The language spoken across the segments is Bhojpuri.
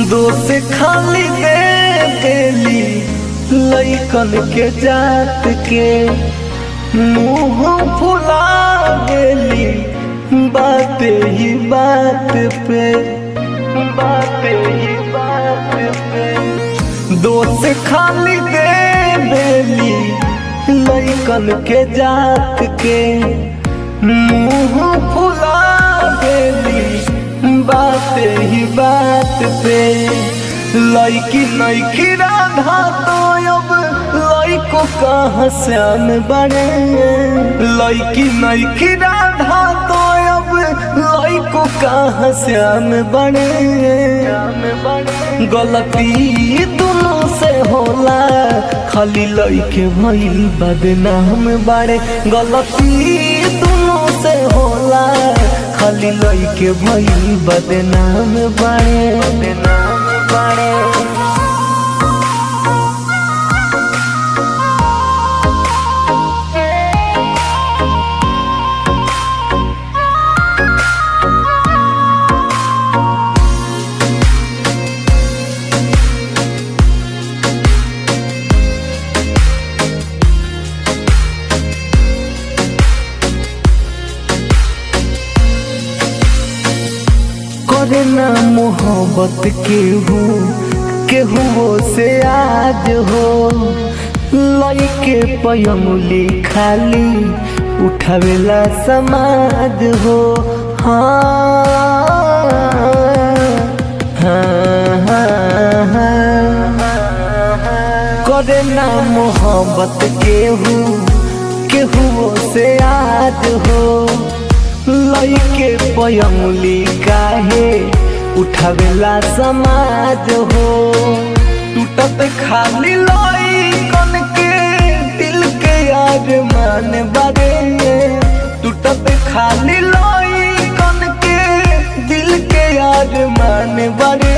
दोस्त खाली दे देली लइकन के जात के मुंह फुला देली बाते ही बात पे दोस्त खाली दे देली लइकन के जात के मुंह फुला देली बाते ही बात पे लइकी नइकी राधा तो अब लइको कहाँ श्याम बने लइकी नइकी राधा तो अब लइको कहाँ श्याम बने गलती दोनों से होला खाली लइके भइल बदनाम बाड़े गलती दोनों से होला खाली लइके भइल बदनाम बाड़े करे ना मोहब्बत केहू से आज हो लइके पयमुली खाली उठावेला समाज हो करे ना मोहब्बत केहू से आज हो लइके पयमुली काहे उठावेला समाज हो टूटत खाली लइकन के दिल के अरमान बारे टूटत खाली लइकन के दिल के अरमान बारे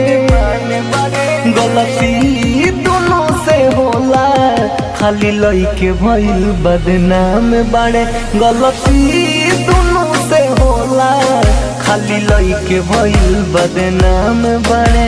गलती दोनों से होला खाली लइके भइल बदनाम बाड़े गलती दोनों से होला खाली लइके भइल बदनाम बाड़े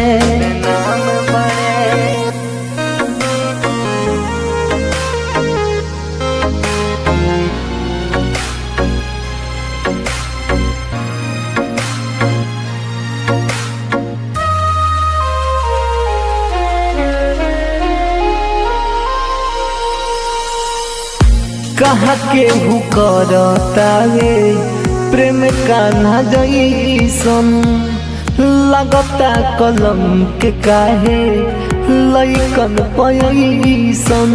कहा केहू करतावे प्रेम कान्हा जैसन लगता कलम के काहे लइकन पैसन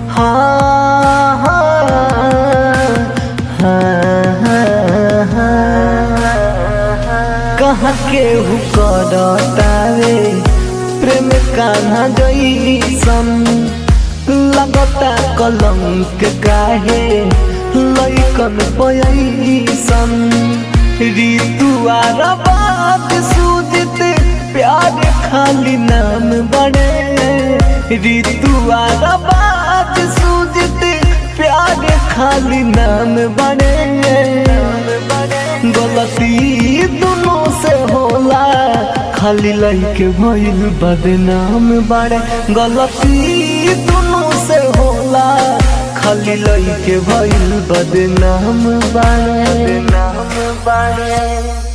कहा केहू करतावे प्रेम कान्हा जैसन लगता कलंक काहे लइकन पैसन ऋतु आराबाद सूझत प्यार खाली नाम बने ऋतु आराबाद सूझत प्यार खाली नाम बने गलती दोनों से होला खाली लइके भइल बदनाम बाड़े गलती दोनों से होला खाली लइके भइल बदनाम बाड़े।